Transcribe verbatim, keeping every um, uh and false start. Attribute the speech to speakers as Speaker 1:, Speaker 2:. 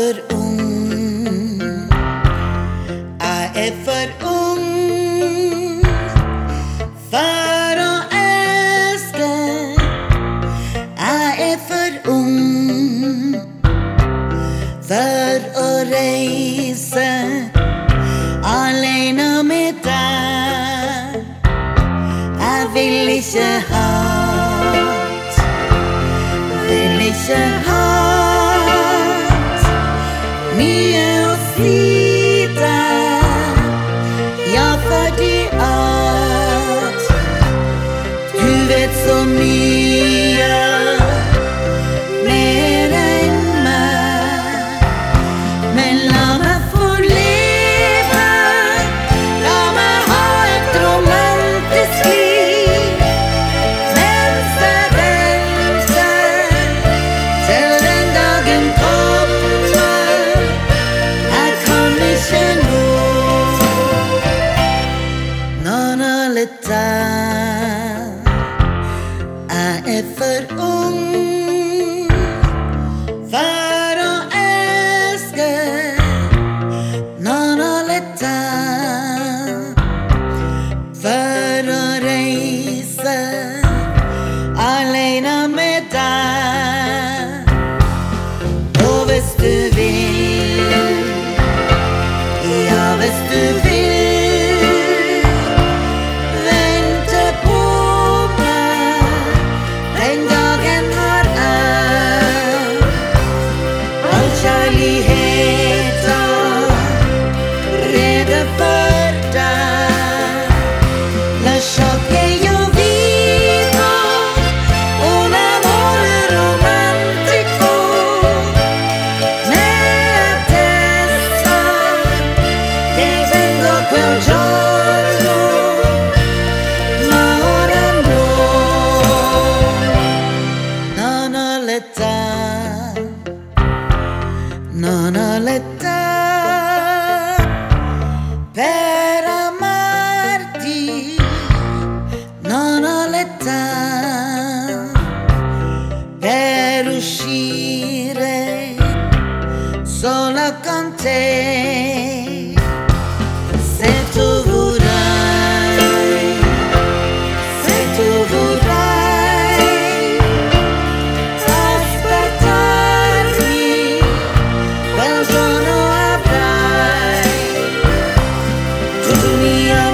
Speaker 1: för ung. Jag är för ung för att älska. Jag är för ung för att resa alene med dig. Jag vill inte hat, vill inte hat, mye att slita. Jag för dig att du vet så mycket mer än mig. Men låt mig få leva, låt mig ha ett romantiskt liv. Mens jag väntar till den dagen kommer. Jag kan inte nå någon annan. Jag är för ung för att älska någon annan, för att resa alene med dig. Och hvis du vill, ja hvis du vill, vänta på mig. Den dagen har jag all kärligheten redo för dig. La choque yo vivo un amore romantico nell'attesa che vengo quel giorno, ma ora no, non ho l'età, non ho l'età per amarti, non ho l'età per uscire sola con te. Se tu vorrai, se tu vorrai aspettarmi, quel giorno avrai tutto mio